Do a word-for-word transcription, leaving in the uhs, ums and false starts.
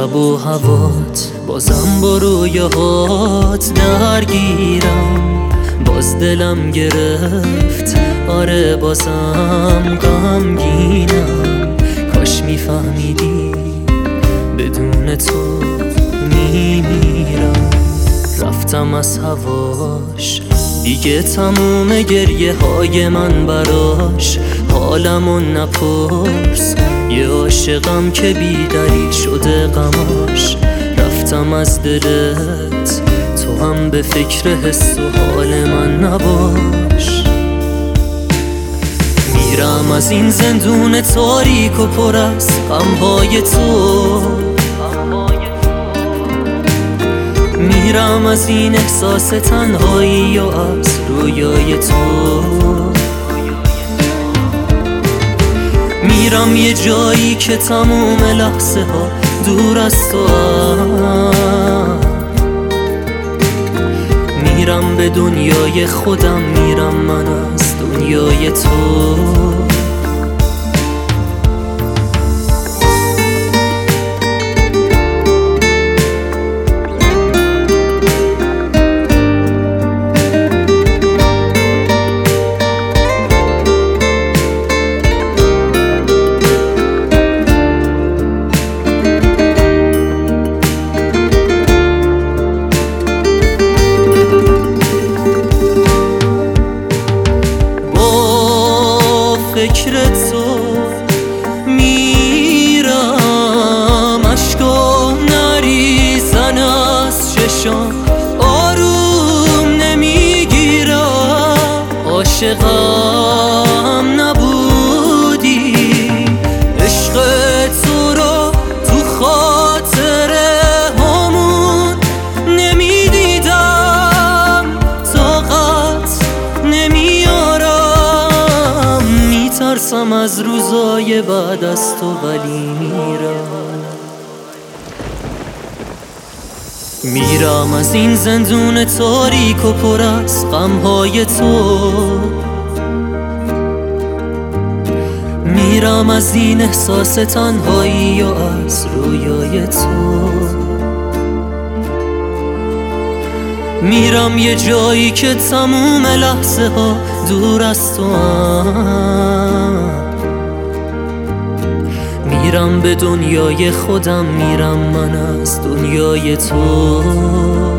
شب و هوات بازم با رویاهات درگیرم، باز دلم گرفت، آره بازم غمگینم. کاش میفهمیدی بدون تو میمیرم. رفتم از هواش دیگه تموم گریه های من براش، حالمو نپرس، یه عاشقم که بی دلیل شده غماش. رفتم از دلت، تو هم به فکر حس و حال من نباش. میرم از این زندون تاریک و پر از غمهای تو، میرم از این احساس تنهایی و از رویای تو. میرم یه جایی که تموم لحظه ها دور از تو هم. میرم به دنیای خودم، میرم من از دنیای تو. فکر تو میرم، اشکا نریزن از چشام، آروم نمیگیرم. عاشقم نبودی، عشق تو رو تو خاطره همون نمیدیدم، طاقت نمیارم. ترسم از روزای بعد از تو ولی میرم. میرم از این زندون تاریک و پر از غمهای تو، میرم از این احساس تنهایی و از رویای تو. میرم یه جایی که تموم لحظه ها دور از تو هم. میرم به دنیای خودم، میرم من از دنیای تو.